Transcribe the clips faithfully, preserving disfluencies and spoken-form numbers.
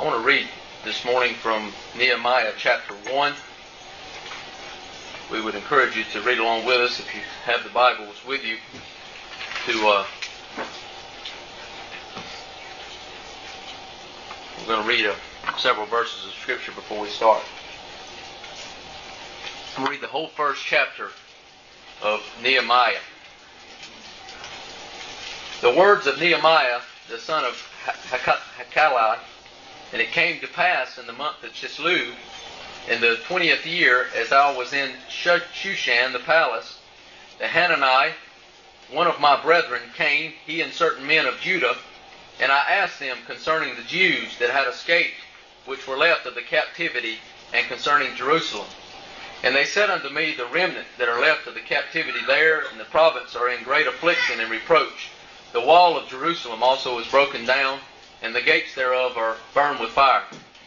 I want to read this morning from Nehemiah chapter one. We would encourage you to read along with us if you have the Bibles with you. To uh, We're going to read uh, several verses of Scripture before we start. I'm going to read the whole first chapter of Nehemiah. The words of Nehemiah, the son of Hakaliah. And it came to pass in the month of Chislev, in the twentieth year, as I was in Shushan the palace, that Hanani, one of my brethren, came, he and certain men of Judah, and I asked them concerning the Jews that had escaped, which were left of the captivity, and concerning Jerusalem. And they said unto me, the remnant that are left of the captivity there in the province are in great affliction and reproach. The wall of Jerusalem also is broken down, and the gates thereof are burned with fire.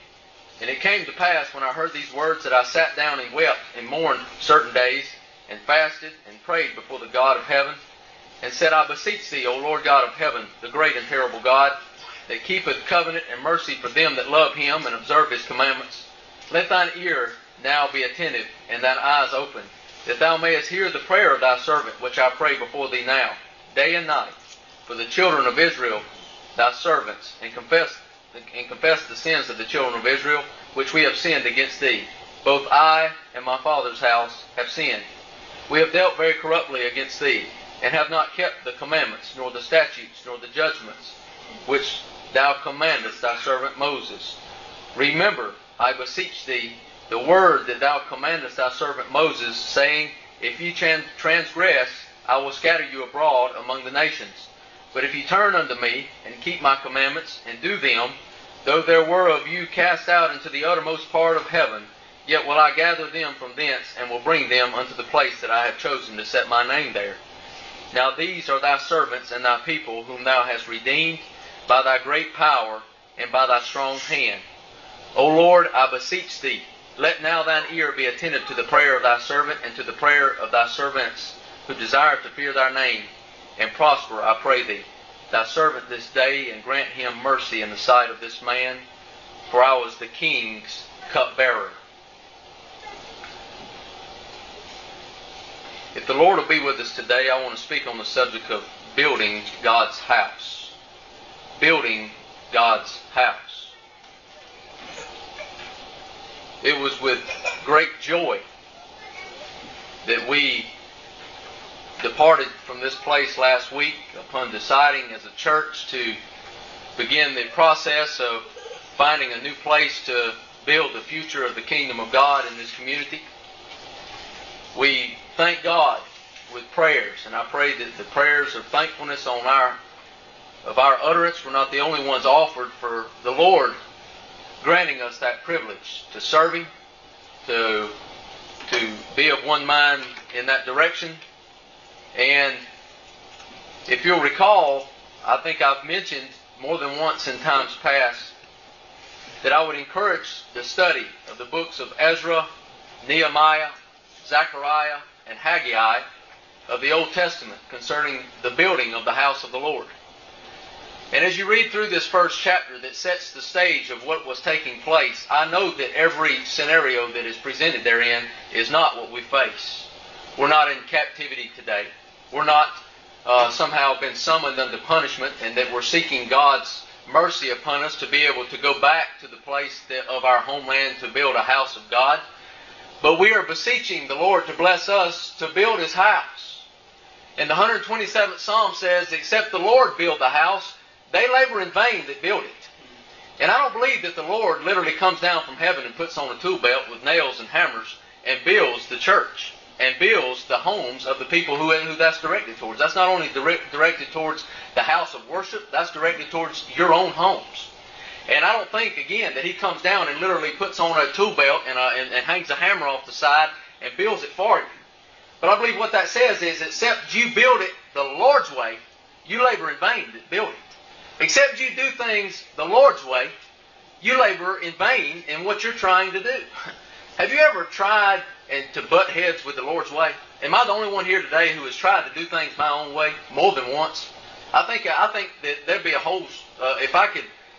And it came to pass, when I heard these words, that I sat down and wept and mourned certain days, and fasted and prayed before the God of heaven, and said, I beseech thee, O Lord God of heaven, the great and terrible God, that keepeth covenant and mercy for them that love him and observe his commandments, let thine ear now be attentive, and thine eyes open, that thou mayest hear the prayer of thy servant, which I pray before thee now, day and night, for the children of Israel, thy servants, and confess and confess the sins of the children of Israel, which we have sinned against thee. Both I and my father's house have sinned. We have dealt very corruptly against thee, and have not kept the commandments, nor the statutes, nor the judgments, which thou commandest thy servant Moses. Remember, I beseech thee, the word that thou commandest thy servant Moses, saying, If ye transgress, I will scatter you abroad among the nations. But if ye turn unto me, and keep my commandments, and do them, though there were of you cast out into the uttermost part of heaven, yet will I gather them from thence, and will bring them unto the place that I have chosen to set my name there. Now these are thy servants and thy people, whom thou hast redeemed by thy great power, and by thy strong hand. O Lord, I beseech thee, let now thine ear be attentive to the prayer of thy servant, and to the prayer of thy servants, who desire to fear thy name, and prosper, I pray thee, thy servant this day, and grant him mercy in the sight of this man, for I was the king's cupbearer. If the Lord will be with us today, I want to speak on the subject of building God's house. Building God's house. It was with great joy that we departed from this place last week upon deciding as a church to begin the process of finding a new place to build the future of the kingdom of God in this community. We thank God with prayers, and I pray that the prayers of thankfulness on our of our utterance were not the only ones offered, for the Lord granting us that privilege to serve Him, to to be of one mind in that direction. And if you'll recall, I think I've mentioned more than once in times past that I would encourage the study of the books of Ezra, Nehemiah, Zechariah, and Haggai of the Old Testament concerning the building of the house of the Lord. And as you read through this first chapter that sets the stage of what was taking place, I know that every scenario that is presented therein is not what we face. We're not in captivity today. We're not uh, somehow been summoned unto punishment, and that we're seeking God's mercy upon us to be able to go back to the place that, of our homeland to build a house of God. But we are beseeching the Lord to bless us to build His house. And the one hundred twenty-seventh Psalm says, except the Lord build the house, they labor in vain that build it. And I don't believe that the Lord literally comes down from heaven and puts on a tool belt with nails and hammers and builds the church and builds the homes of the people who, who that's directed towards. That's not only direct, directed towards the house of worship, that's directed towards your own homes. And I don't think, again, that He comes down and literally puts on a tool belt and, a, and, and hangs a hammer off the side and builds it for you. But I believe what that says is, except you build it the Lord's way, you labor in vain that build it. Except you do things the Lord's way, you labor in vain in what you're trying to do. Have you ever tried and to butt heads with the Lord's way? Am I the only one here today who has tried to do things my own way more than once? I think I think that there'd be a whole, uh, if I could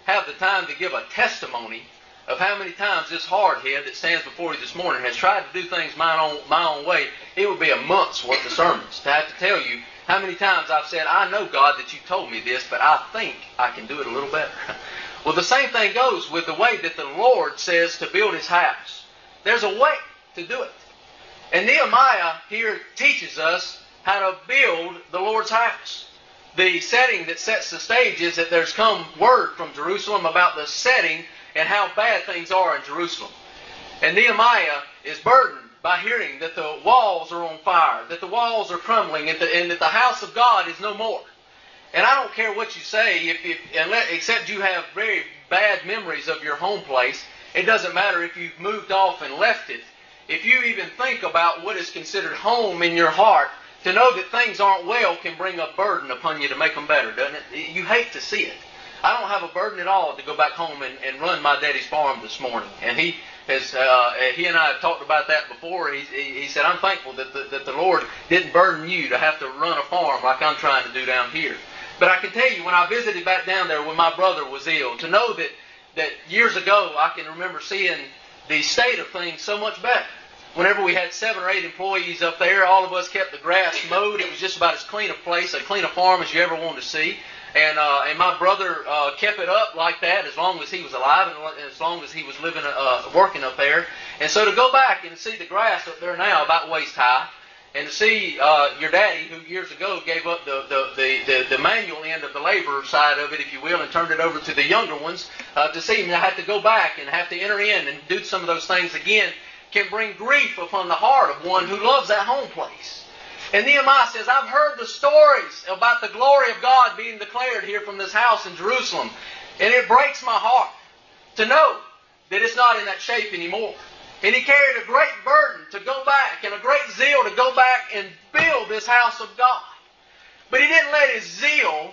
have the time to give a testimony of how many times this hardhead that stands before you this morning has tried to do things my own, my own way, it would be a month's worth of sermons to have to tell you how many times I've said, I know, God, that you told me this, but I think I can do it a little better. Well, the same thing goes with the way that the Lord says to build His house. There's a way to do it. And Nehemiah here teaches us how to build the Lord's house. The setting that sets the stage is that there's come word from Jerusalem about the setting and how bad things are in Jerusalem. And Nehemiah is burdened by hearing that the walls are on fire, that the walls are crumbling, and, the, and that the house of God is no more. And I don't care what you say, if, if, unless, except you have very bad memories of your home place. It doesn't matter if you've moved off and left it. If you even think about what is considered home in your heart, to know that things aren't well can bring a burden upon you to make them better, doesn't it? You hate to see it. I don't have a burden at all to go back home and, and run my daddy's farm this morning. And he has, uh, he and I have talked about that before. He, he, he said, I'm thankful that the, that the Lord didn't burden you to have to run a farm like I'm trying to do down here. But I can tell you, when I visited back down there when my brother was ill, to know that, that years ago I can remember seeing the state of things so much better. Whenever we had seven or eight employees up there, all of us kept the grass mowed. It was just about as clean a place, a clean a farm as you ever wanted to see. And uh, and my brother uh, kept it up like that as long as he was alive and as long as he was living, uh, working up there. And so to go back and see the grass up there now about waist high, and to see uh, your daddy, who years ago gave up the, the, the, the, the manual end of the labor side of it, if you will, and turned it over to the younger ones, uh, to see him have to go back and have to enter in and do some of those things again, can bring grief upon the heart of one who loves that home place. And Nehemiah says, I've heard the stories about the glory of God being declared here from this house in Jerusalem. And it breaks my heart to know that it's not in that shape anymore. And he carried a great burden to go back and a great zeal to go back and build this house of God. But he didn't let his zeal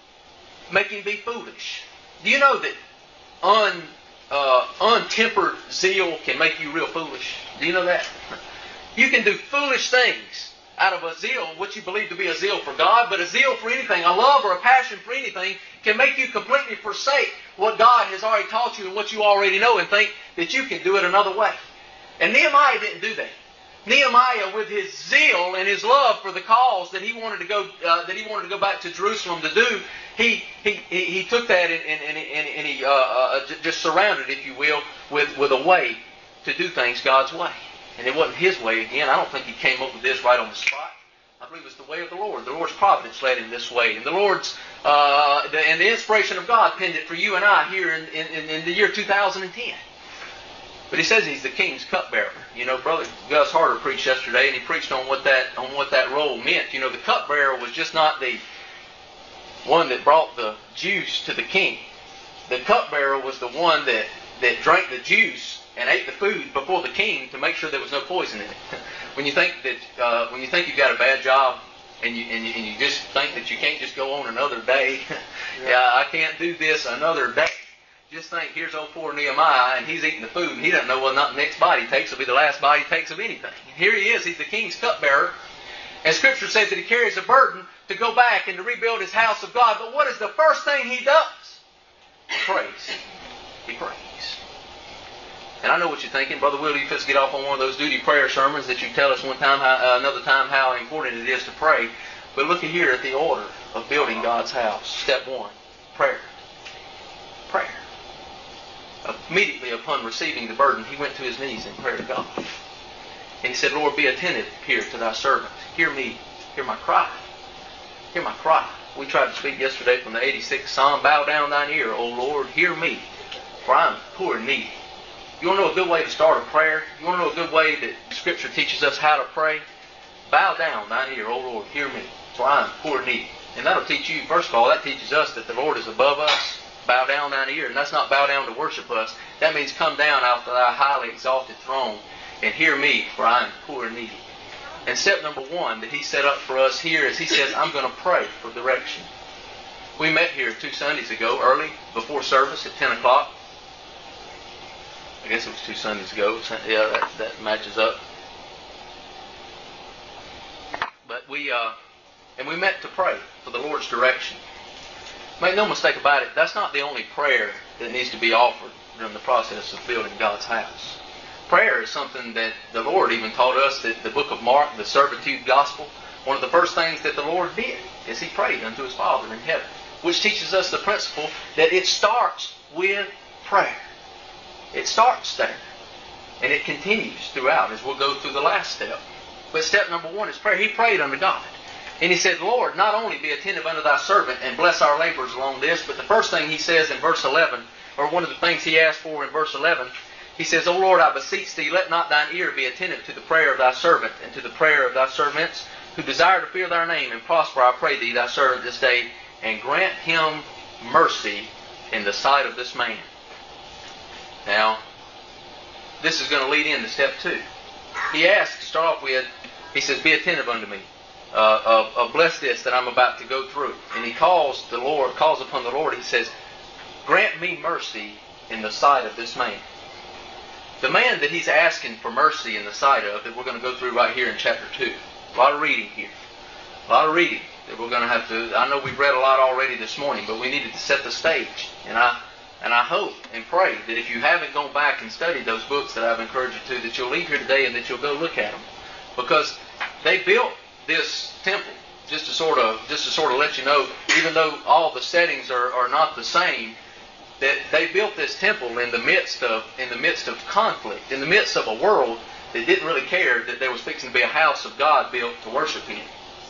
make him be foolish. Do you know that un, uh, untempered zeal can make you real foolish? Do you know that? You can do foolish things out of a zeal, what you believe to be a zeal for God, but a zeal for anything, a love or a passion for anything, can make you completely forsake what God has already taught you and what you already know and think that you can do it another way. And Nehemiah didn't do that. Nehemiah, with his zeal and his love for the cause that he wanted to go, uh, that he wanted to go back to Jerusalem to do, he he he, he took that and, and, and, and he uh, uh, just surrounded, if you will, with with a way to do things God's way. And it wasn't his way again. I don't think he came up with this right on the spot. I believe it's the way of the Lord. The Lord's providence led him this way. And the Lord's, uh, the, and the inspiration of God penned it for you and I here in, in, in the year two thousand ten. But he says he's the king's cupbearer. You know, Brother Gus Harder preached yesterday, and he preached on what that, on what that role meant. You know, the cupbearer was just not the one that brought the juice to the king. The cupbearer was the one that, that drank the juice and ate the food before the king to make sure there was no poison in it. When you think that uh, when you think you've got a bad job and you, and you and you just think that you can't just go on another day, yeah. yeah, I can't do this another day. Just think, here's old poor Nehemiah, and he's eating the food, and he doesn't know whether or not the next bite he takes will be the last bite he takes of anything. Here he is, he's the king's cupbearer, and Scripture says that he carries a burden to go back and to rebuild his house of God. But what is the first thing he does? He prays. He prays. And I know what you're thinking, Brother Will, you just get off on one of those duty prayer sermons that you tell us one time, how, uh, another time, how important it is to pray. But look at here at the order of building God's house. Step one, prayer. Prayer. Immediately upon receiving the burden, he went to his knees in prayer to God. And he said, Lord, be attentive here to thy servant. Hear me. Hear my cry. Hear my cry. We tried to speak yesterday from the eighty-sixth Psalm. Bow down thine ear, O Lord, hear me, for I am poor and needy. You want to know a good way to start a prayer? You want to know a good way that Scripture teaches us how to pray? Bow down thine ear, O Lord, hear me, for I am poor and needy. And that'll teach you, first of all, that teaches us that the Lord is above us. Bow down thine ear. And that's not bow down to worship us. That means come down out of thy highly exalted throne and hear me, for I am poor and needy. And step number one that he set up for us here is he says, I'm going to pray for direction. We met here two Sundays ago, early, before service at ten o'clock. I guess it was two Sundays ago. Yeah, that, that matches up. But we, uh, and we met to pray for the Lord's direction. Make no mistake about it, that's not the only prayer that needs to be offered during the process of building God's house. Prayer is something that the Lord even taught us, that the book of Mark, the servitude gospel, one of the first things that the Lord did is He prayed unto His Father in heaven, which teaches us the principle that it starts with prayer. It starts there. And it continues throughout as we'll go through the last step. But step number one is prayer. He prayed unto God. And he said, Lord, not only be attentive unto thy servant and bless our labors along this, but the first thing he says in verse eleven, or one of the things he asked for in verse eleven, he says, O Lord, I beseech thee, let not thine ear be attentive to the prayer of thy servant and to the prayer of thy servants who desire to fear thy name, and prosper, I pray thee, thy servant this day, and grant him mercy in the sight of this man. Now, this is going to lead into step two. He asks to start off with, he says, be attentive unto me. Uh, uh, uh, bless this that I'm about to go through. And he calls the Lord, calls upon the Lord. He says, grant me mercy in the sight of this man. The man that he's asking for mercy in the sight of, that we're going to go through right here in chapter two. A lot of reading here. A lot of reading that we're going to have to, I know we've read a lot already this morning, but we needed to set the stage. And I and I hope and pray that if you haven't gone back and studied those books that I've encouraged you to, that you'll leave here today and that you'll go look at them. Because they built this temple, just to sort of just to sort of let you know, even though all the settings are, are not the same, that they built this temple in the midst of in the midst of conflict, in the midst of a world that didn't really care that there was fixing to be a house of God built to worship in.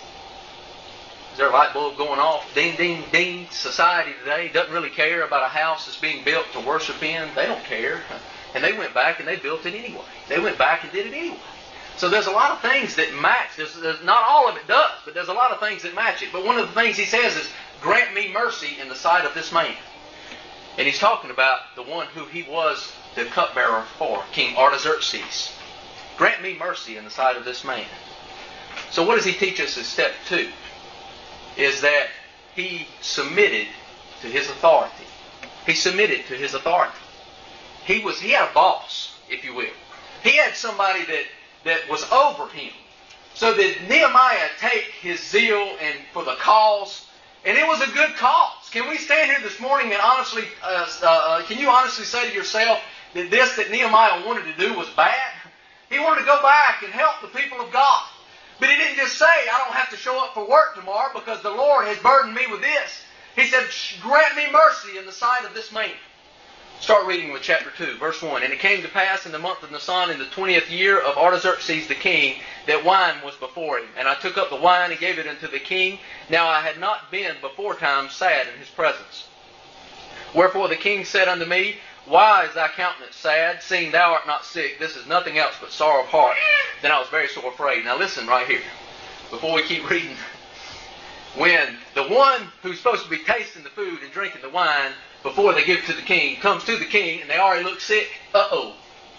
Is there a light bulb going off? Ding, ding, ding. Society today doesn't really care about a house that's being built to worship in. They don't care. And they went back and they built it anyway. They went back and did it anyway. So there's a lot of things that match. There's, there's, not all of it does, but there's a lot of things that match it. But one of the things he says is, grant me mercy in the sight of this man. And he's talking about the one who he was the cupbearer for, King Artaxerxes. Grant me mercy in the sight of this man. So what does he teach us as step two? Is that he submitted to his authority. He submitted to his authority. He was he had a boss, if you will. He had somebody that, that was over him. So that Nehemiah take his zeal and for the cause, and it was a good cause. Can we stand here this morning and honestly, uh, uh, can you honestly say to yourself that this that Nehemiah wanted to do was bad? He wanted to go back and help the people of God. But he didn't just say, I don't have to show up for work tomorrow because the Lord has burdened me with this. He said, grant me mercy in the sight of this man. Start reading with chapter two, verse one. And it came to pass in the month of Nisan, in the twentieth year of Artaxerxes the king, that wine was before him. And I took up the wine and gave it unto the king. Now I had not been before time sad in his presence. Wherefore the king said unto me, why is thy countenance sad, seeing thou art not sick? This is nothing else but sorrow of heart. Then I was very sore afraid. Now listen right here, before we keep reading. When the one who's supposed to be tasting the food and drinking the wine before they give it to the king comes to the king and they already look sick, uh-oh.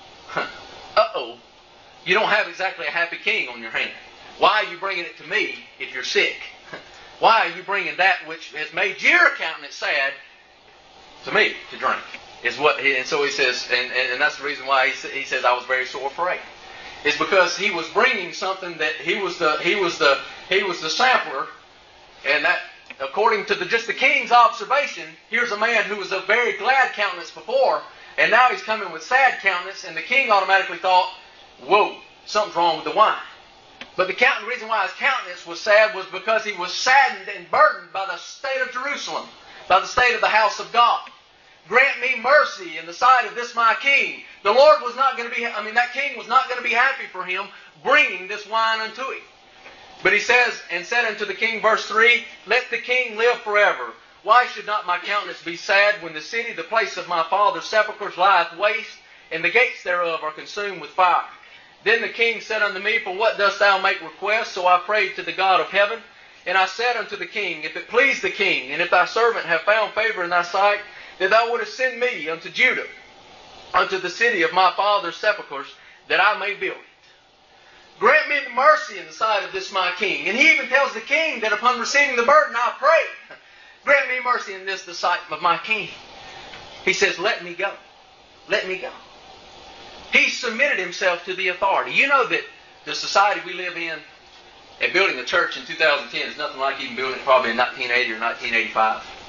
Uh-oh. You don't have exactly a happy king on your hand. Why are you bringing it to me if you're sick? Why are you bringing that which has made your countenance sad to me to drink? Is what he, and so he says, and, and, and that's the reason why he, he says I was very sore afraid. Is because he was bringing something that he was the he was the he was the sampler, and that according to the just the king's observation, here's a man who was a very glad countenance before, and now he's coming with sad countenance, and the king automatically thought, whoa, something's wrong with the wine. But the, count, the reason why his countenance was sad was because he was saddened and burdened by the state of Jerusalem, by the state of the house of God. Grant me mercy in the sight of this my king. The Lord was not going to be, I mean, that king was not going to be happy for him bringing this wine unto him. But he says, and said unto the king, verse three, let the king live forever. Why should not my countenance be sad when the city, the place of my father's sepulchres, lieth waste, and the gates thereof are consumed with fire? Then the king said unto me, for what dost thou make request? So I prayed to the God of heaven. And I said unto the king, if it please the king, and if thy servant have found favor in thy sight, that thou wouldest send me unto Judah, unto the city of my father's sepulchres, that I may build it. Grant me mercy in the sight of this my king. And he even tells the king that upon receiving the burden, I prayed, grant me mercy in this the sight of my king. He says, let me go. Let me go. He submitted himself to the authority. You know that the society we live in, and building a church in two thousand ten is nothing like even building it probably in nineteen eighty or nineteen eighty-five.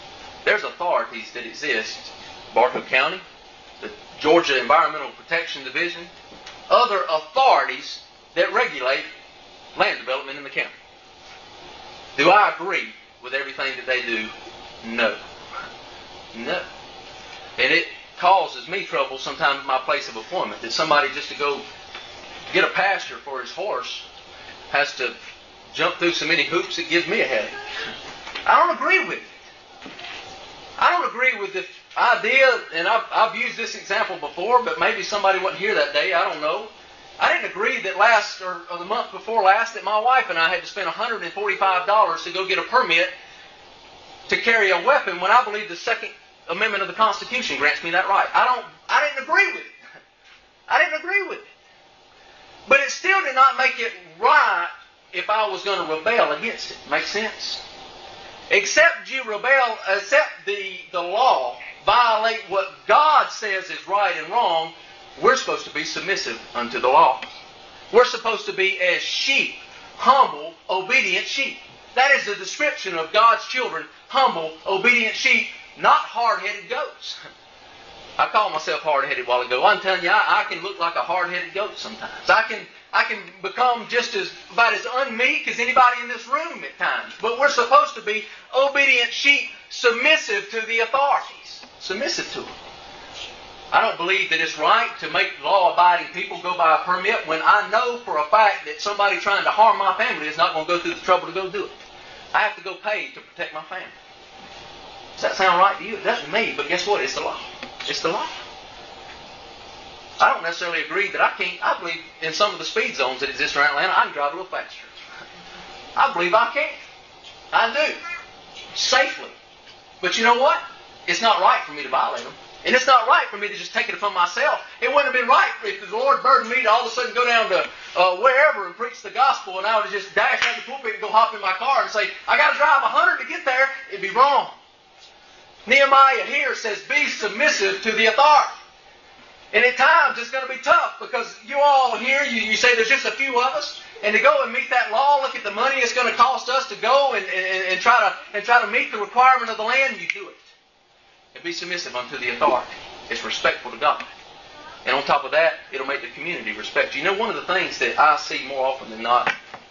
There's authorities that exist. Bartow County, the Georgia Environmental Protection Division, other authorities that regulate land development in the county. Do I agree with everything that they do? No. No. And it causes me trouble sometimes at my place of employment, that somebody just to go get a pasture for his horse has to jump through so many hoops it gives me a headache. I don't agree with it. I don't agree with the idea, and I've, I've used this example before, but maybe somebody wasn't here that day, I don't know. I didn't agree that last, or, or the month before last, that my wife and I had to spend one hundred forty-five dollars to go get a permit to carry a weapon when I believe the Second Amendment of the Constitution grants me that right. I don't, I didn't agree with it. I didn't agree with it. But it still did not make it right if I was going to rebel against it. Make sense? Except you rebel, except the, the law, violate what God says is right and wrong, we're supposed to be submissive unto the law. We're supposed to be as sheep, humble, obedient sheep. That is the description of God's children, humble, obedient sheep, not hard-headed goats. I called myself hard-headed a while ago. I'm telling you, I, I can look like a hard-headed goat sometimes. I can I can become just as about as unmeek as anybody in this room at times. But we're supposed to be obedient sheep, submissive to the authorities. Submissive to them. I don't believe that it's right to make law-abiding people go by a permit when I know for a fact that somebody trying to harm my family is not going to go through the trouble to go do it. I have to go pay to protect my family. Does that sound right to you? It doesn't to me, but guess what? It's the law. It's the law. I don't necessarily agree that I can't. I believe in some of the speed zones that exist around Atlanta, I can drive a little faster. I believe I can. I do. Safely. But you know what? It's not right for me to violate them. And it's not right for me to just take it upon myself. It wouldn't have been right if the Lord burdened me to all of a sudden go down to uh, wherever and preach the gospel, and I would just dash out the pulpit and go hop in my car and say, I got to drive one hundred to get there. It'd be wrong. Nehemiah here says, be submissive to the authority. And at times it's going to be tough because you all here, you, you say there's just a few of us. And to go and meet that law, look at the money it's going to cost us to go and, and, and, try to, and try to meet the requirement of the land, you do it. And be submissive unto the authority. It's respectful to God. And on top of that, it'll make the community respect you. You know, one of the things that I see more often than not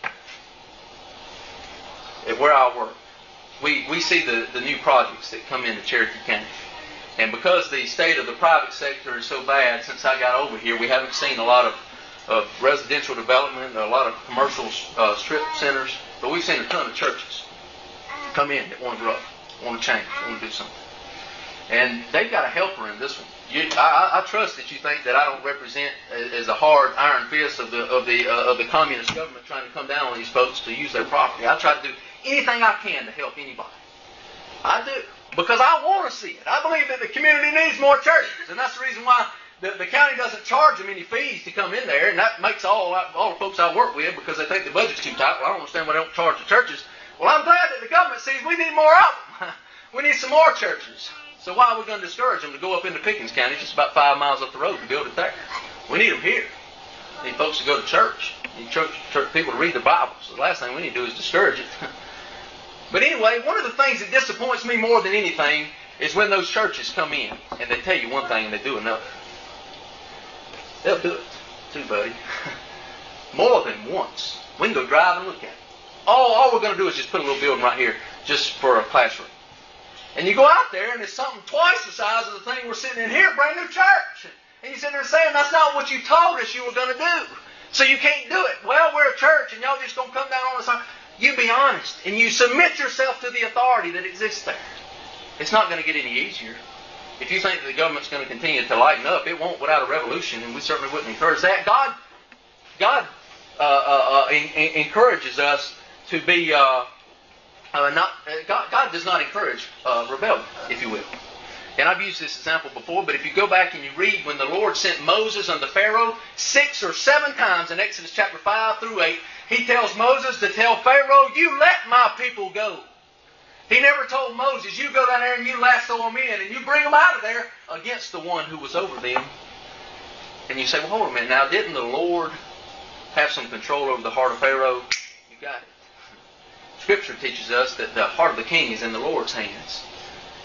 at where I work, we, we see the, the new projects that come into Cherokee County. And because the state of the private sector is so bad, since I got over here, we haven't seen a lot of, of residential development, a lot of commercial uh, strip centers, but we've seen a ton of churches come in that want to grow, want to change, want to do something. And they've got a helper in this one. You, I, I trust that you think that I don't represent as a hard iron fist of the of the uh, of the communist government trying to come down on these folks to use their property. I try to do anything I can to help anybody. I do. Because I want to see it. I believe that the community needs more churches. And that's the reason why the, the county doesn't charge them any fees to come in there. And that makes all, all the folks I work with, because they think the budget's too tight. Well, I don't understand why they don't charge the churches. Well, I'm glad that the government sees we need more of them. We need some more churches. So why are we going to discourage them to go up into Pickens County, just about five miles up the road, and build it there? We need them here. We need folks to go to church. We need church, church people to read their Bibles. So the last thing we need to do is discourage it. But anyway, one of the things that disappoints me more than anything is when those churches come in and they tell you one thing and they do another. They'll do it too, buddy. More than once. We can go drive and look at it. All, all we're going to do is just put a little building right here just for a classroom. And you go out there and it's something twice the size of the thing we're sitting in here, brand new church. And you sit there saying, that's not what you told us you were going to do. So you can't do it. Well, we're a church and y'all just going to come down on us. You be honest and you submit yourself to the authority that exists there. It's not going to get any easier. If you think that the government's going to continue to lighten up, it won't without a revolution, and we certainly wouldn't encourage that. God, God uh, uh, uh, in, in, encourages us to be uh, uh, not. Uh, God, God does not encourage uh, rebellion, if you will. And I've used this example before, but if you go back and you read when the Lord sent Moses unto Pharaoh six or seven times in Exodus chapter five through eight, He tells Moses to tell Pharaoh, you let my people go. He never told Moses, you go down there and you lasso them in and you bring them out of there against the one who was over them. And you say, well, hold a minute now, didn't the Lord have some control over the heart of Pharaoh? You got it. Scripture teaches us that the heart of the king is in the Lord's hands.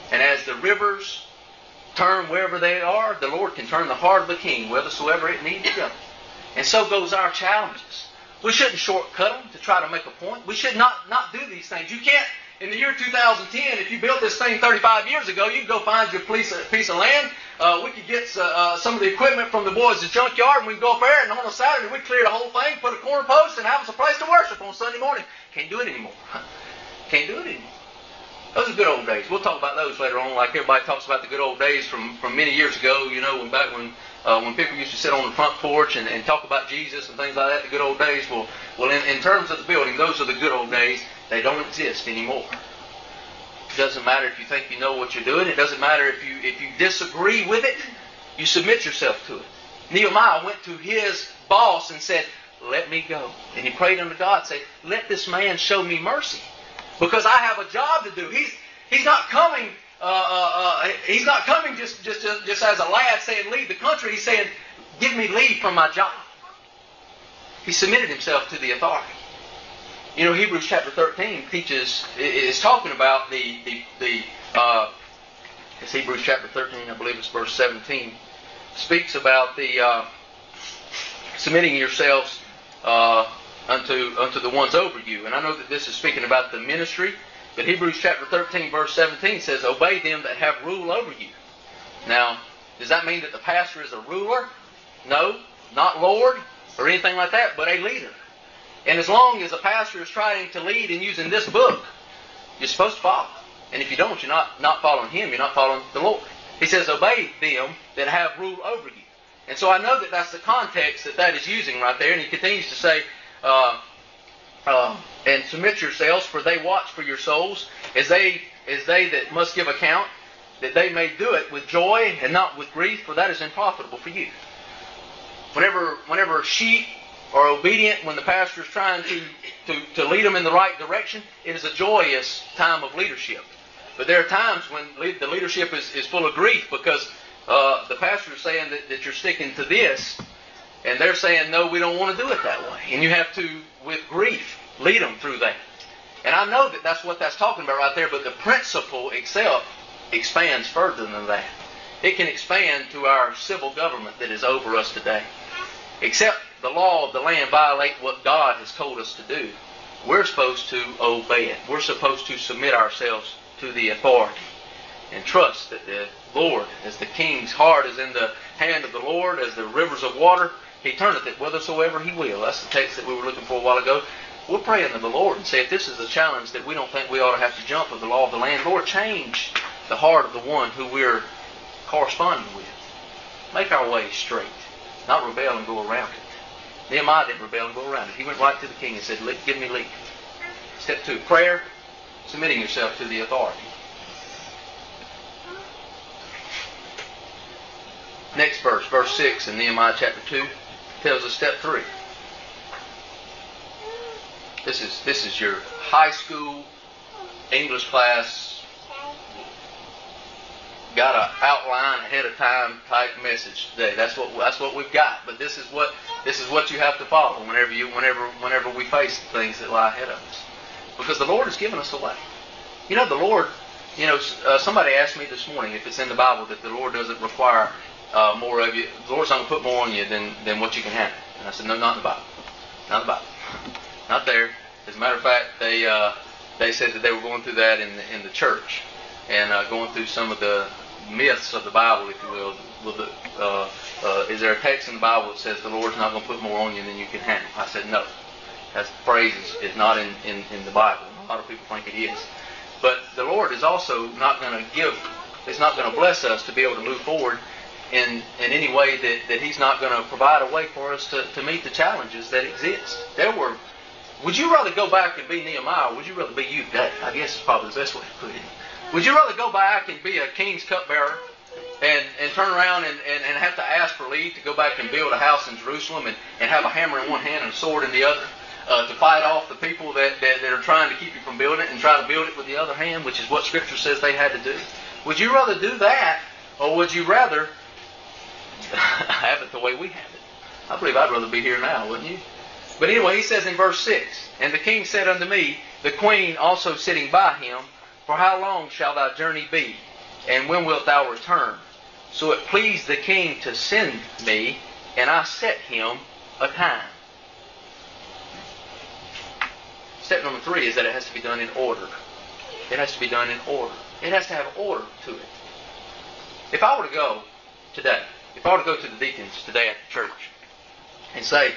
And as the rivers turn wherever they are, the Lord can turn the heart of the king whithersoever it need to go. And so goes our challenges. We shouldn't shortcut them to try to make a point. We should not, not do these things. You can't, in the year two thousand ten, if you built this thing thirty-five years ago, you can go find your piece of, piece of land. Uh, we could get uh, uh, some of the equipment from the boys' junkyard, and we can go up there, and on a Saturday we clear the whole thing, put a corner post, and have us a place to worship on Sunday morning. Can't do it anymore. Can't do it anymore. Those are good old days. We'll talk about those later on, like everybody talks about the good old days from, from many years ago, you know, when back when uh, when people used to sit on the front porch and, and talk about Jesus and things like that, the good old days. Well, well in, in terms of the building, those are the good old days. They don't exist anymore. It doesn't matter if you think you know what you're doing. It doesn't matter if you if you disagree with it. You submit yourself to it. Nehemiah went to his boss and said, let me go. And he prayed unto God, say, let this man show me mercy, because I have a job to do. He's he's not coming. Uh, uh, uh, he's not coming just, just just just as a lad saying leave the country. He's saying give me leave from my job. He submitted himself to the authority. You know, Hebrews chapter thirteen teaches is talking about the the the. Uh, it's Hebrews chapter thirteen, I believe it's verse seventeen. Speaks about the uh, submitting yourselves uh, unto unto the ones over you. And I know that this is speaking about the ministry, but Hebrews chapter thirteen verse seventeen says, obey them that have rule over you. Now, does that mean that the pastor is a ruler? No, not Lord or anything like that, but a leader. And as long as a pastor is trying to lead and using this book, you're supposed to follow. And if you don't, you're not, not following him, you're not following the Lord. He says, obey them that have rule over you. And so I know that that's the context that that is using right there. And he continues to say, uh, uh, and submit yourselves, for they watch for your souls, as they as they that must give account, that they may do it with joy and not with grief, for that is unprofitable for you. Whenever whenever sheep are obedient, when the pastor is trying to, to, to lead them in the right direction, it is a joyous time of leadership. But there are times when the leadership is, is full of grief, because uh, the pastor is saying that, that you're sticking to this, and they're saying, no, we don't want to do it that way. And you have to, with grief, lead them through that. And I know that that's what that's talking about right there, but the principle itself expands further than that. It can expand to our civil government that is over us today. Except the law of the land violate what God has told us to do, we're supposed to obey it. We're supposed to submit ourselves to the authority and trust that the Lord, as the king's heart is in the hand of the Lord, as the rivers of water, he turneth it whithersoever he will. That's the text that we were looking for a while ago. We're praying to the Lord and say, if this is a challenge that we don't think we ought to have to jump of the law of the land, Lord, change the heart of the one who we're corresponding with. Make our way straight, not rebel and go around it. Nehemiah didn't rebel and go around it. He went right to the king and said, give me leave. Step two, prayer, submitting yourself to the authority. Next verse, verse six in Nehemiah chapter two, tells us step three. This is this is your high school English class, got an outline ahead of time type message today. That's what that's what we've got. But this is what this is what you have to follow whenever you whenever whenever we face the things that lie ahead of us, because the Lord has given us a way. You know, the Lord. You know, uh, somebody asked me this morning if it's in the Bible that the Lord doesn't require uh, more of you. The Lord's not going to put more on you than, than what you can handle. And I said, no, not in the Bible. Not in the Bible. Not there. As a matter of fact, they uh, they said that they were going through that in the, in the church and uh, going through some of the myths of the Bible, if you will. will uh, uh, is there a text in the Bible that says the Lord's not going to put more on you than you can handle? I said, no. That phrase is, is not in, in, in the Bible. A lot of people think it is. But the Lord is also not going to give, is not going to bless us to be able to move forward in, in any way that, that He's not going to provide a way for us to, to meet the challenges that exist. There were, would you rather go back and be Nehemiah, or would you rather be you today? I guess it's probably the best way to put it. Would you rather go back and be a king's cupbearer and, and turn around and, and, and have to ask for leave to go back and build a house in Jerusalem and, and have a hammer in one hand and a sword in the other? Uh, to fight off the people that, that, that are trying to keep you from building it and try to build it with the other hand, which is what Scripture says they had to do. Would you rather do that, or would you rather have it the way we have it? I believe I'd rather be here now, wouldn't you? But anyway, he says in verse six, and the king said unto me, the queen also sitting by him, for how long shall thy journey be? And when wilt thou return? So it pleased the king to send me, and I set him a time. Step number three is that it has to be done in order. It has to be done in order. It has to have order to it. If I were to go today, if I were to go to the deacons today at the church and say,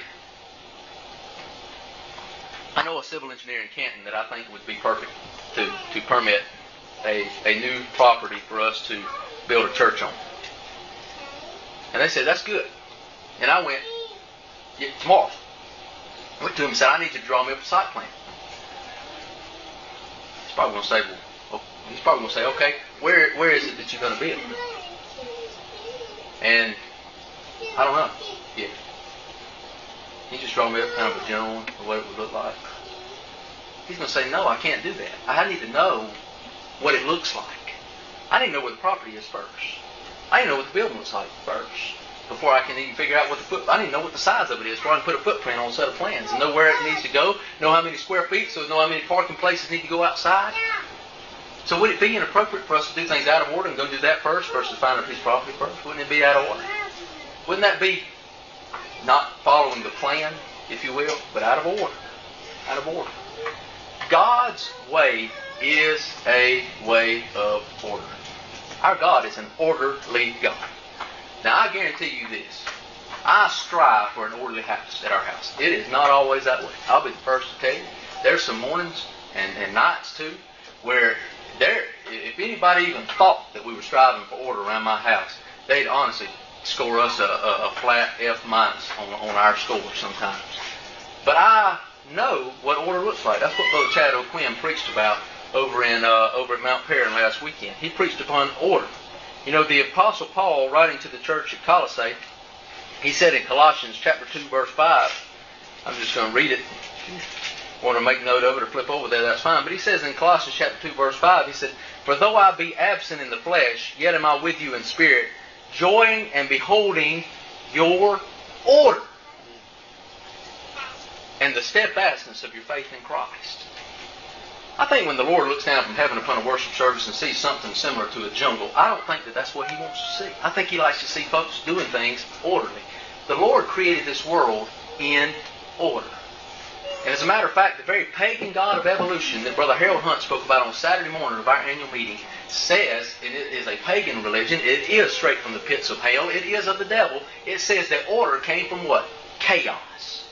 I know a civil engineer in Canton that I think would be perfect to, to permit a, a new property for us to build a church on. And they said, that's good. And I went, yeah, tomorrow. I went to him and said, I need you to draw me up a site plan. He's probably going to say, well, he's probably going to say, okay, where where is it that you're going to build? And I don't know yet. He just draw me up kind of a general one of what it would look like. He's going to say, no, I can't do that. I need to know what it looks like. I need to know where the property is first. I need to know what the building looks like first before I can even figure out what the foot. I need to know what the size of it is before I can put a footprint on a set of plans and know where it needs to go, know how many square feet, so know how many parking places need to go outside. So would it be inappropriate for us to do things out of order and go do that first versus find a piece of property first? Wouldn't it be out of order? Wouldn't that be not following the plan, if you will, but out of order? Out of order. God's way is a way of order. Our God is an orderly God. Now, I guarantee you this. I strive for an orderly house at our house. It is not always that way. I'll be the first to tell you. There's some mornings and, and nights, too, where there, if anybody even thought that we were striving for order around my house, they'd honestly score us a, a, a flat F minus on, on our score sometimes. But I know what order looks like. That's what Brother Chad O'Quinn preached about over in uh, over at Mount Perrin last weekend. He preached upon order. You know, the Apostle Paul, writing to the church at Colossae, he said in Colossians chapter two, verse five, I'm just going to read it. If you want to make note of it or flip over there, that's fine. But he says in Colossians chapter two, verse five, he said, for though I be absent in the flesh, yet am I with you in spirit, joying and beholding your order and the steadfastness of your faith in Christ. I think when the Lord looks down from heaven upon a worship service and sees something similar to a jungle, I don't think that that's what He wants to see. I think He likes to see folks doing things orderly. The Lord created this world in order. And as a matter of fact, the very pagan God of evolution that Brother Harold Hunt spoke about on Saturday morning of our annual meeting says, and it is a pagan religion, it is straight from the pits of hell, it is of the devil, it says that order came from what? Chaos.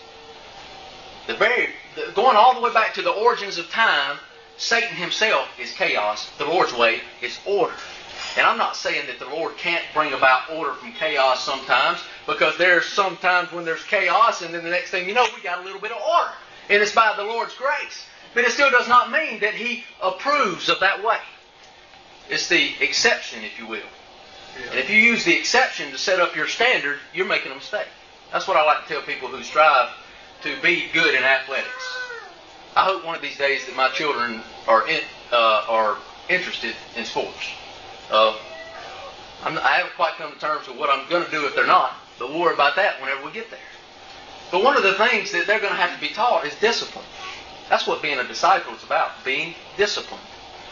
The very, the, going all the way back to the origins of time, Satan himself is chaos. The Lord's way is order. And I'm not saying that the Lord can't bring about order from chaos sometimes, because there's sometimes when there's chaos and then the next thing you know, we got a little bit of order. And it's by the Lord's grace. But it still does not mean that He approves of that way. It's the exception, if you will. Yeah. And if you use the exception to set up your standard, you're making a mistake. That's what I like to tell people who strive to be good in athletics. I hope one of these days that my children are in, uh, are interested in sports. Uh, I'm, I haven't quite come to terms with what I'm going to do if they're not, but we'll worry about that whenever we get there. But one of the things that they're going to have to be taught is discipline. That's what being a disciple is about, being disciplined.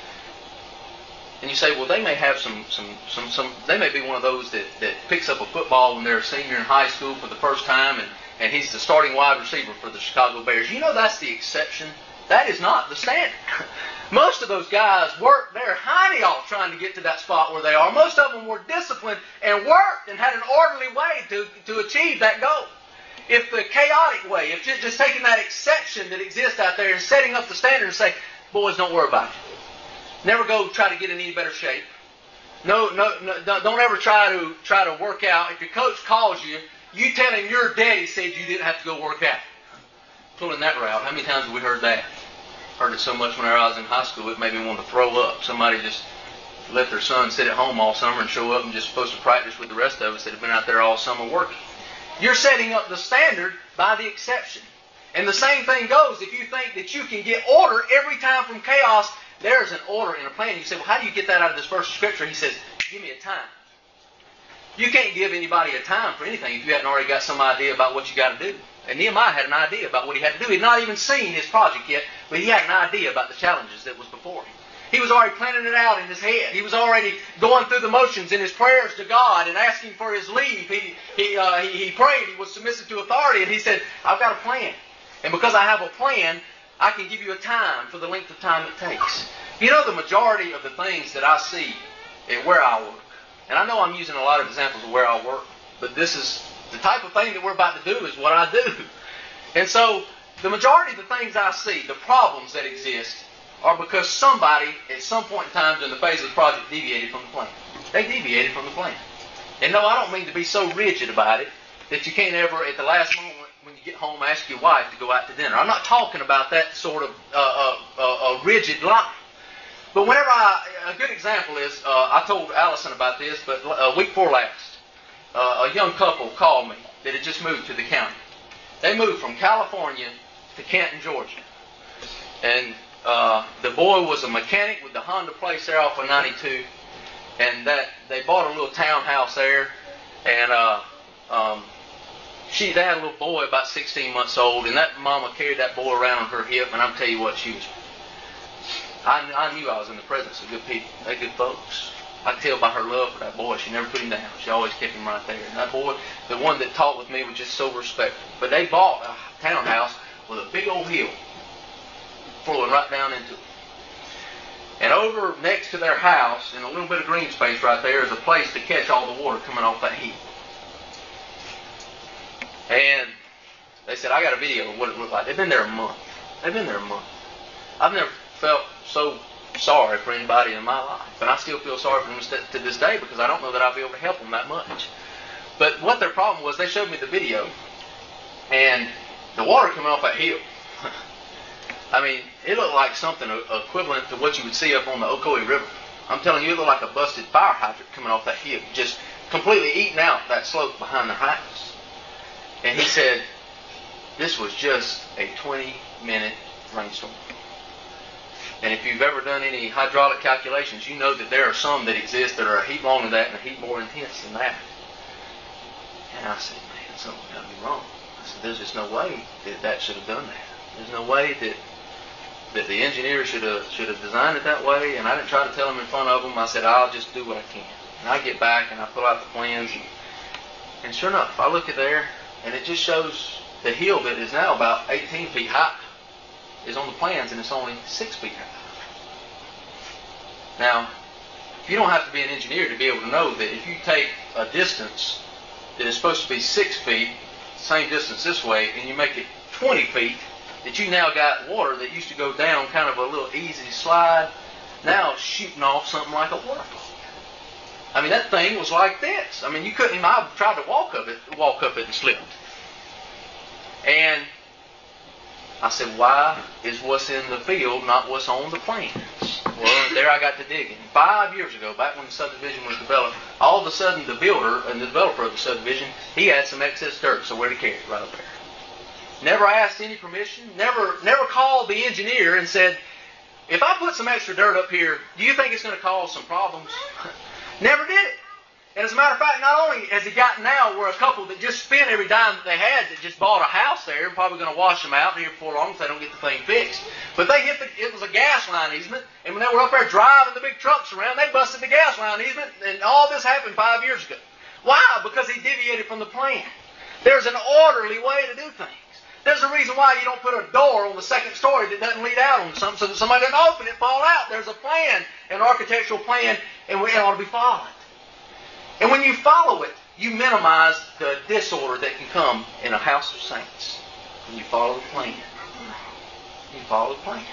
And you say, well, they may have some, some, some, some they may be one of those that, that picks up a football when they're a senior in high school for the first time, and, and he's the starting wide receiver for the Chicago Bears. You know that's the exception. That is not the standard. Most of those guys worked their hiney off trying to get to that spot where they are. Most of them were disciplined and worked and had an orderly way to, to achieve that goal. If the chaotic way, if just, just taking that exception that exists out there and setting up the standard and say, boys, don't worry about it. Never go try to get in any better shape. No, no, no, don't ever try to try to work out. If your coach calls you, you tell him your daddy said you didn't have to go work out. Pulling that route. How many times have we heard that? Heard it so much when I was in high school it made me want to throw up. Somebody just let their son sit at home all summer and show up and just supposed to practice with the rest of us that have been out there all summer working. You're setting up the standard by the exception. And the same thing goes if you think that you can get order every time from chaos. There's an order in a plan. You say, well, how do you get that out of this verse of Scripture? He says, give me a time. You can't give anybody a time for anything if you haven't already got some idea about what you got to do. And Nehemiah had an idea about what he had to do. He had not even seen his project yet, but he had an idea about the challenges that was before him. He was already planning it out in his head. He was already going through the motions in his prayers to God and asking for his leave. He, he, uh, he, he prayed. He was submissive to authority. And he said, I've got a plan. And because I have a plan, I can give you a time for the length of time it takes. You know, the majority of the things that I see at where I work, and I know I'm using a lot of examples of where I work, but this is the type of thing that we're about to do is what I do. And so the majority of the things I see, the problems that exist, are because somebody at some point in time during the phase of the project deviated from the plan. They deviated from the plan. And no, I don't mean to be so rigid about it that you can't ever, at the last moment when you get home, ask your wife to go out to dinner. I'm not talking about that sort of uh, uh, uh, rigid life. But whenever I, a good example is, uh, I told Allison about this, but a week before last, uh, a young couple called me that had just moved to the county. They moved from California to Canton, Georgia. And uh, the boy was a mechanic with the Honda place there off of ninety-two. And that they bought a little townhouse there. And uh, um, she, they had a little boy about sixteen months old. And that mama carried that boy around on her hip. And I'm telling you what, she was... I, I knew I was in the presence of good people. They're good folks. I could tell by her love for that boy. She never put him down. She always kept him right there. And that boy, the one that taught with me, was just so respectful. But they bought a townhouse with a big old hill flowing right down into it. And over next to their house, in a little bit of green space right there, is a place to catch all the water coming off that hill. And they said, I got a video of what it looked like. They've been there a month. They've been there a month. I've never felt so sorry for anybody in my life. And I still feel sorry for them to this day because I don't know that I'll be able to help them that much. But what their problem was, they showed me the video. And the water coming off that hill. I mean, it looked like something equivalent to what you would see up on the Ocoee River. I'm telling you, it looked like a busted fire hydrant coming off that hill. Just completely eating out that slope behind the house. And he said, this was just a twenty minute rainstorm. And if you've ever done any hydraulic calculations, you know that there are some that exist that are a heap longer than that and a heap more intense than that. And I said, man, something's got to be wrong. I said, there's just no way that that should have done that. There's no way that that the engineer should have should have designed it that way. And I didn't try to tell him in front of them. I said, I'll just do what I can. And I get back and I pull out the plans. And, and sure enough, I look at there, and it just shows the hill that is now about eighteen feet high is on the plans, and it's only six feet high. Now, you don't have to be an engineer to be able to know that if you take a distance that is supposed to be six feet, same distance this way, and you make it twenty feet, that you now got water that used to go down kind of a little easy slide, now it's shooting off something like a waterfall. I mean, that thing was like this. I mean, you couldn't even, I tried to walk up it, walk up it and slipped. And I said, why is what's in the field not what's on the plans? Well, there I got to digging. Five years ago, back when the subdivision was developed, all of a sudden the builder and the developer of the subdivision, he had some excess dirt, so where to carry it? Right up there. Never asked any permission, never never called the engineer and said, if I put some extra dirt up here, do you think it's going to cause some problems? Never did it. And as a matter of fact, not only has he gotten now where a couple that just spent every dime that they had that just bought a house there and probably going to wash them out here before long if they don't get the thing fixed. But they hit the, it was a gas line easement, and when they were up there driving the big trucks around, they busted the gas line easement, and all this happened five years ago. Why? Because he deviated from the plan. There's an orderly way to do things. There's a reason why you don't put a door on the second story that doesn't lead out on something so that somebody doesn't open it and fall out. There's a plan, an architectural plan, and it ought to be followed. And when you follow it, you minimize the disorder that can come in a house of saints. When you follow the plan. You follow the plan.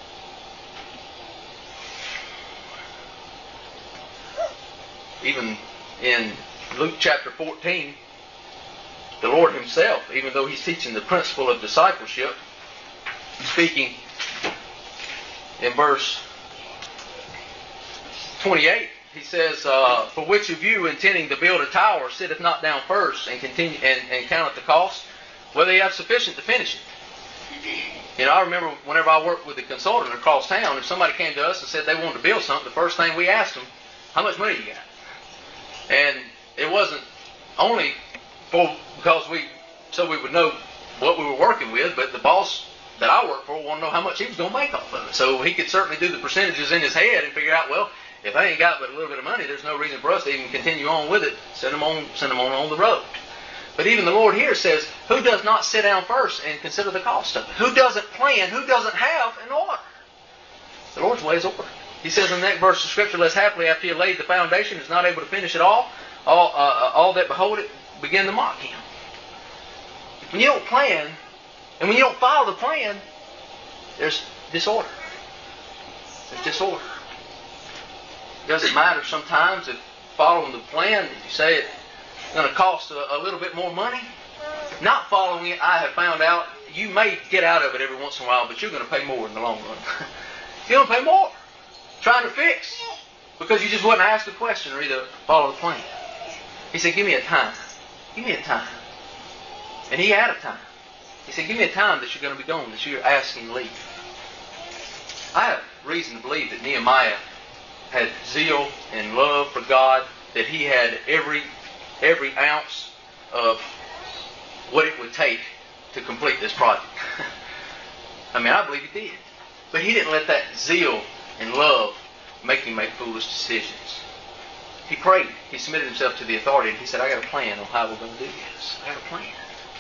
Even in Luke chapter fourteen, the Lord himself, even though he's teaching the principle of discipleship, speaking in verse twenty-eight, he says, uh, for which of you intending to build a tower sitteth not down first and continue and, and counteth the cost, whether he have sufficient to finish it? You know, I remember whenever I worked with a consultant across town, if somebody came to us and said they wanted to build something, the first thing we asked them, how much money you got? And it wasn't only for because we so we would know what we were working with, but the boss that I work for wanted to know how much he was going to make off of it. So he could certainly do the percentages in his head and figure out, well, if I ain't got but a little bit of money, there's no reason for us to even continue on with it. Send them on, send them on on the road. But even the Lord here says, who does not sit down first and consider the cost of it? Who doesn't plan? Who doesn't have an order? The Lord's way is order. He says in the next verse of Scripture, lest happily after he had laid the foundation is not able to finish it all, all, uh, all that behold it begin to mock him. When you don't plan, and when you don't follow the plan, there's disorder. There's disorder. It doesn't matter sometimes if following the plan, if you say it's going to cost a, a little bit more money. Not following it, I have found out, you may get out of it every once in a while, but you're going to pay more in the long run. You're going to pay more. Trying to fix. Because you just wouldn't ask the question or either follow the plan. He said, give me a time. Give me a time. And he had a time. He said, give me a time that you're going to be gone, that you're asking leave. I have reason to believe that Nehemiah had zeal and love for God, that he had every every ounce of what it would take to complete this project. I mean, I believe he did. But he didn't let that zeal and love make him make foolish decisions. He prayed. He submitted himself to the authority, and he said, I got a plan on how we're going to do this. I got a plan.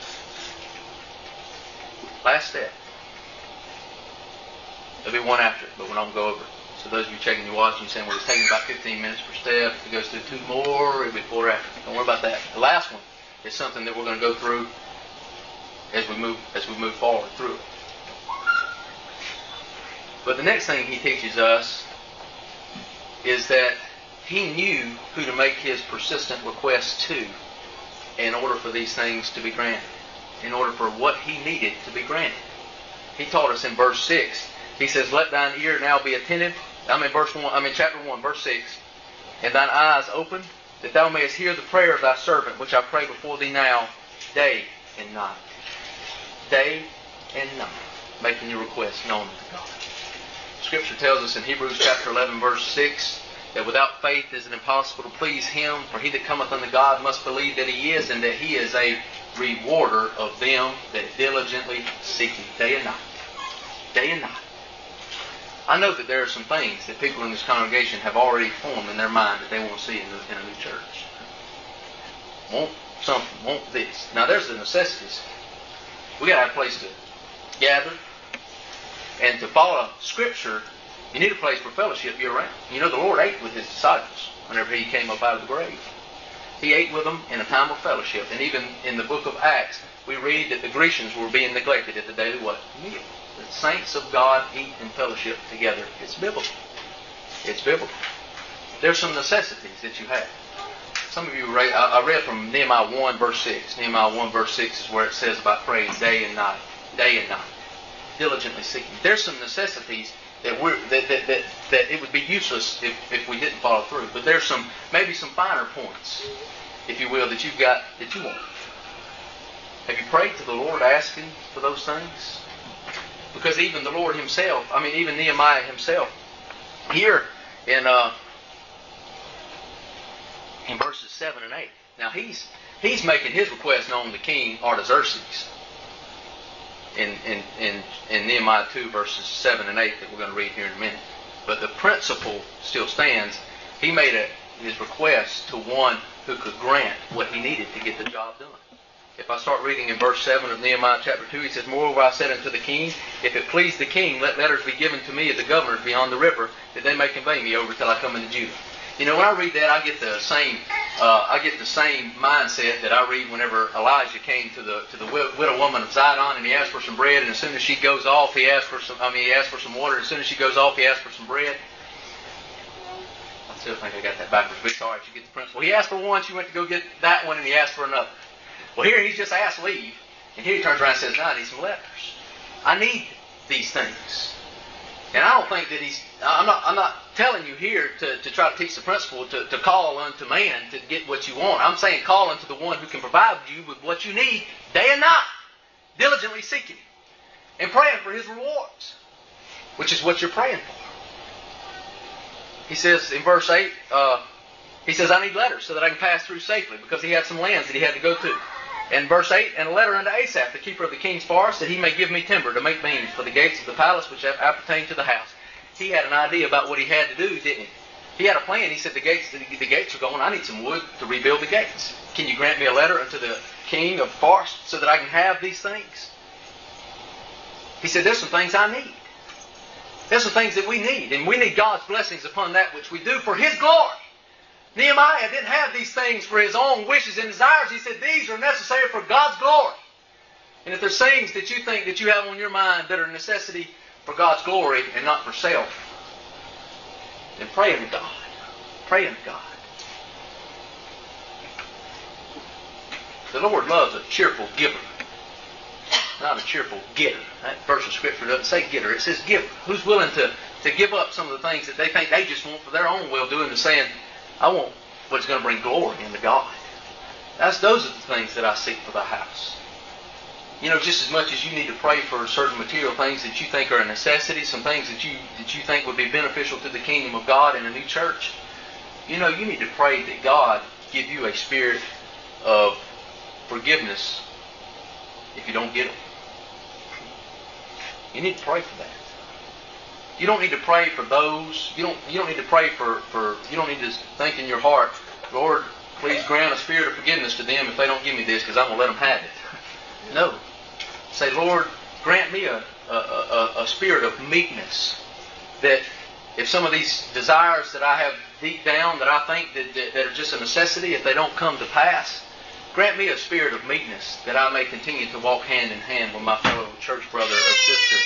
Last step. There'll be one after it, but we're not going to go over it. So those of you checking your watch and you're saying, well, it's taking about fifteen minutes per step. If it goes through two more, it'll be four after. Don't worry about that. The last one is something that we're going to go through as we move as we move forward through it. But the next thing he teaches us is that he knew who to make his persistent request to in order for these things to be granted, in order for what he needed to be granted. He taught us in verse six. He says, let thine ear now be attentive. I'm in verse one, I'm in chapter one, verse six. And thine eyes open, that thou mayest hear the prayer of thy servant, which I pray before thee now, day and night. Day and night, making your request known to God. Scripture tells us in Hebrews chapter eleven, verse six, that without faith it is impossible to please him, for he that cometh unto God must believe that he is, and that he is a rewarder of them that diligently seek him, day and night. Day and night. I know that there are some things that people in this congregation have already formed in their mind that they want to see in, the, in a new church. Want something, want this. Now there's the necessities. We got to have a place to gather. And to follow Scripture, you need a place for fellowship year round. You know, the Lord ate with his disciples whenever he came up out of the grave. He ate with them in a time of fellowship. And even in the book of Acts, we read that the Grecians were being neglected at the daily what? Meal. The saints of God eat in fellowship together. It's biblical. It's biblical. There's some necessities that you have. Some of you read, I read from Nehemiah one verse six. Nehemiah one verse six is where it says about praying day and night. Day and night. Diligently seeking. There's some necessities that we're that that, that, that it would be useless if, if we didn't follow through. But there's some maybe some finer points, if you will, that you've got that you want. Have you prayed to the Lord asking for those things? Because even the Lord himself, I mean even Nehemiah himself, here in uh, in verses seven and eight. Now he's he's making his request known to King Artaxerxes. In, in, in, in Nehemiah two verses seven and eight that we're going to read here in a minute. But the principle still stands. He made a, his request to one who could grant what he needed to get the job done. If I start reading in verse seven of Nehemiah chapter two, he says, Moreover I said unto the king, if it please the king, let letters be given to me of the governors beyond the river, that they may convey me over till I come into Judah. You know, when I read that, I get the same uh, I get the same mindset that I read whenever Elijah came to the to the widow woman of Zidon, and he asked for some bread, and as soon as she goes off, he asked for some. I mean, he asked for some water. And as soon as she goes off, he asked for some bread. I still think I got that backwards, but it's all right. You get the principle. He asked for one, she went to go get that one, and he asked for another. Well, here he's just asked leave, and here he turns around and says, "No, I need some letters. I need these things." And I don't think that he's. I'm not. I'm not telling you here to, to try to teach the principle to, to call unto man to get what you want. I'm saying call unto the one who can provide you with what you need day and night, diligently seeking and praying for his rewards, which is what you're praying for. He says in verse eight, uh, he says, "I need letters so that I can pass through safely," because he had some lands that he had to go to. And verse eight, and a letter unto Asaph, the keeper of the king's forest, that he may give me timber to make beams for the gates of the palace which appertain to the house. He had an idea about what he had to do, didn't he? He had a plan. He said, the gates, the, the gates are going. I need some wood to rebuild the gates. Can you grant me a letter unto the king of the forest so that I can have these things? He said, there's some things I need. There's some things that we need. And we need God's blessings upon that which we do for His glory. Nehemiah didn't have these things for his own wishes and desires. He said, these are necessary for God's glory. And if there's things that you think that you have on your mind that are a necessity for God's glory and not for self, then pray unto God. Pray unto God. The Lord loves a cheerful giver, not a cheerful getter. That verse of Scripture doesn't say getter. It says giver. Who's willing to, to give up some of the things that they think they just want for their own well-doing and saying, I want what's going to bring glory into God. That's Those are the things that I seek for the house. You know, just as much as you need to pray for certain material things that you think are a necessity, some things that you that you think would be beneficial to the kingdom of God in a new church, you know, you need to pray that God give you a spirit of forgiveness if you don't get them. You need to pray for that. You don't need to pray for those. You don't. You don't need to pray for, for. You don't need to think in your heart, Lord, please grant a spirit of forgiveness to them if they don't give me this, because I'm going to let them have it. No. Say, Lord, grant me a, a, a, a spirit of meekness, that if some of these desires that I have deep down that I think that, that, that are just a necessity, if they don't come to pass, grant me a spirit of meekness that I may continue to walk hand in hand with my fellow church brother or sister.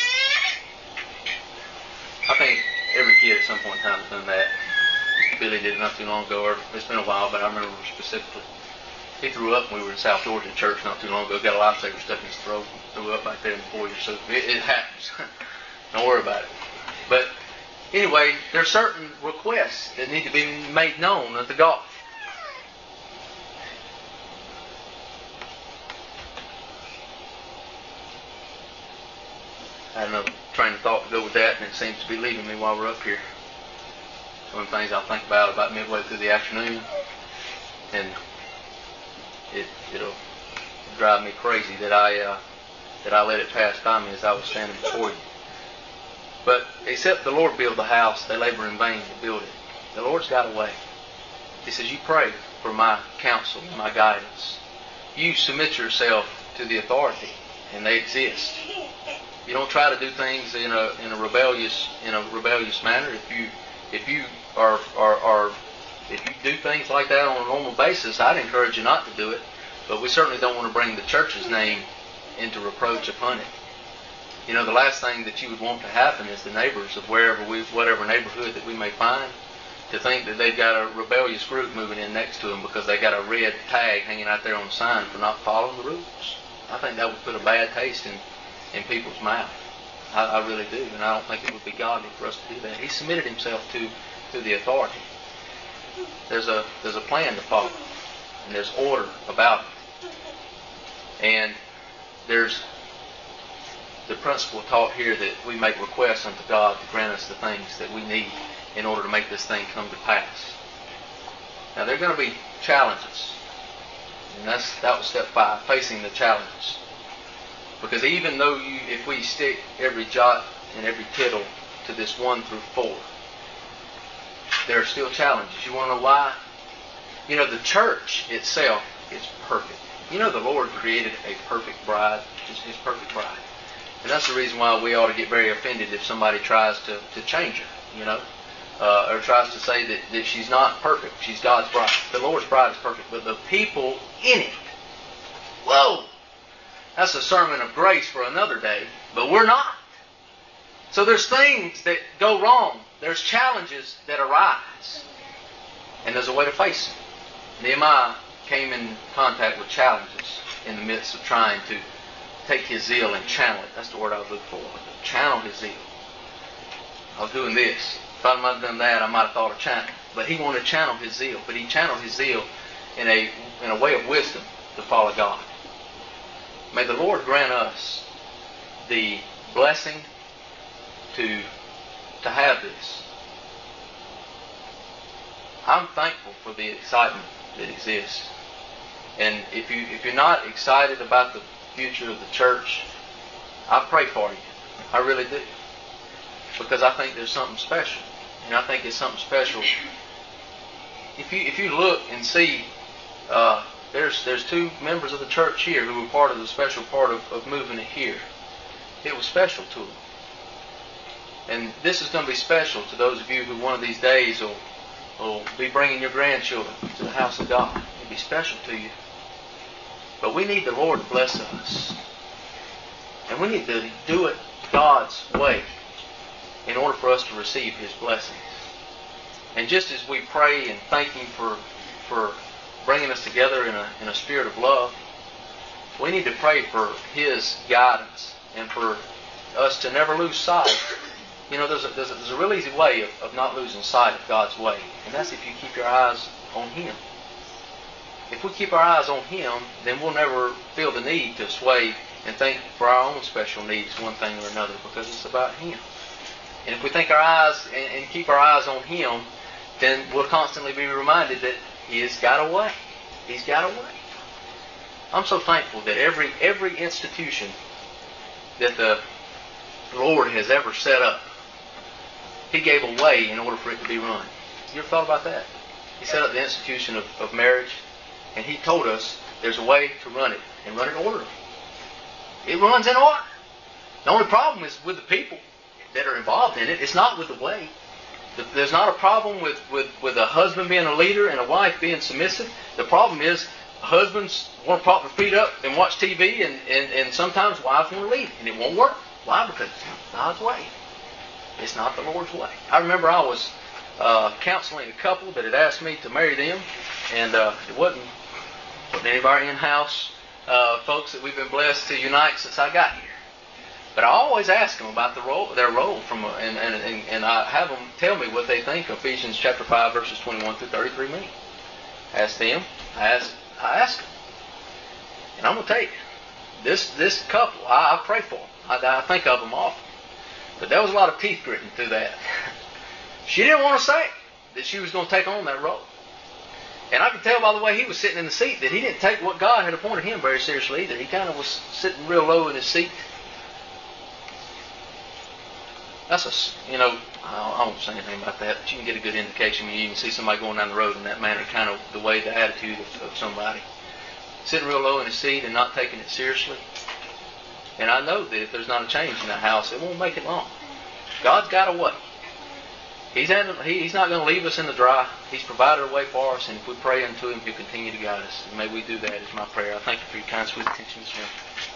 I think every kid at some point in time has done that. Billy did it not too long ago, or it's been a while, but I remember specifically. He threw up when we were in South Georgia church not too long ago. Got a lifesaver stuck in his throat and threw up back there in the foyer. So it, it happens. Don't worry about it. But anyway, there are certain requests that need to be made known unto God. I had another train of thought to go with that, and it seems to be leaving me while we're up here. Some of the things I'll think about about midway through the afternoon, and it, it'll drive me crazy that I uh, that I let it pass by me as I was standing before you. But except the Lord build the house, they labor in vain to build it. The Lord's got a way. He says, you pray for my counsel, my guidance. You submit yourself to the authority, and they exist. You don't try to do things in a in a rebellious in a rebellious manner. If you if you are are, are if you do things like that on a normal basis, I'd encourage you not to do it. But we certainly don't want to bring the church's name into reproach upon it. You know, the last thing that you would want to happen is the neighbors of wherever we, whatever neighborhood that we may find, to think that they've got a rebellious group moving in next to them because they got a red tag hanging out there on the sign for not following the rules. I think that would put a bad taste in, in people's mouth. I, I really do, and I don't think it would be godly for us to do that. He submitted himself to, to the authority. There's a there's a plan to follow, and there's order about it. And there's the principle taught here that we make requests unto God to grant us the things that we need in order to make this thing come to pass. Now, there are going to be challenges. And that's that was step five, facing the challenges. Because even though you, if we stick every jot and every tittle to this one through four, there are still challenges. You want to know why? You know, the church itself is perfect. You know, the Lord created a perfect bride, His, His perfect bride. And that's the reason why we ought to get very offended if somebody tries to, to change her, you know, uh, or tries to say that, that she's not perfect. She's God's bride. The Lord's bride is perfect, but the people in it, whoa, that's a sermon of grace for another day, but we're not. So there's things that go wrong. There's challenges that arise, and there's a way to face them. Nehemiah came in contact with challenges in the midst of trying to take his zeal and channel it. That's the word I was looking for. Channel his zeal. I was doing this. If I might have done that, I might have thought of channel. But he wanted to channel his zeal. But he channeled his zeal in a in a way of wisdom to follow God. May the Lord grant us the blessing to to have this. I'm thankful for the excitement that exists. And if you if you're not excited about the future of the church, I pray for you. I really do. Because I think there's something special. And I think it's something special. If you if you look and see, uh, there's there's two members of the church here who were part of the special part of, of moving it here. It was special to them. And this is going to be special to those of you who one of these days will, will be bringing your grandchildren to the house of God. It'll be special to you. But we need the Lord to bless us. And we need to do it God's way in order for us to receive His blessings. And just as we pray and thank Him for, for bringing us together in a, in a spirit of love, we need to pray for His guidance and for us to never lose sight. You know, there's a, there's a, there's a real easy way of, of not losing sight of God's way. And that's if you keep your eyes on Him. If we keep our eyes on Him, then we'll never feel the need to sway and think for our own special needs, one thing or another, because it's about Him. And if we think our eyes and, and keep our eyes on Him, then we'll constantly be reminded that He's got a way. He's got a way. I'm so thankful that every every institution that the Lord has ever set up, He gave a way in order for it to be run. You ever thought about that? He set up the institution of, of marriage, and He told us there's a way to run it, and run it orderly. It runs in order. The only problem is with the people that are involved in it. It's not with the way. There's not a problem with, with, with a husband being a leader and a wife being submissive. The problem is husbands want to prop their feet up and watch T V, and, and, and sometimes wives want to lead, and it won't work. Why? Because it's God's way. It's not the Lord's way. I remember I was uh, counseling a couple that had asked me to marry them, and uh, it wasn't, wasn't any of our in-house uh, folks that we've been blessed to unite since I got here. But I always ask them about the role, their role, from, a, and, and, and, and I have them tell me what they think Ephesians chapter five, verses twenty-one through thirty-three mean. Ask them. I ask, I ask them. And I'm going to tell you, this, this couple, I, I pray for them. I, I think of them often. But there was a lot of teeth gritting through that. She didn't want to say that she was going to take on that role. And I could tell by the way he was sitting in the seat that he didn't take what God had appointed him very seriously either. He kind of was sitting real low in his seat. That's a, you know, I won't say anything about that, but you can get a good indication when you even see somebody going down the road in that manner, kind of the way, the attitude of, of somebody. Sitting real low in his seat and not taking it seriously. And I know that if there's not a change in that house, it won't make it long. God's got a way. He's, had, he, he's not going to leave us in the dry. He's provided a way for us, and if we pray unto Him, He'll continue to guide us. And may we do that is my prayer. I thank you for your kind, sweet attention this morning.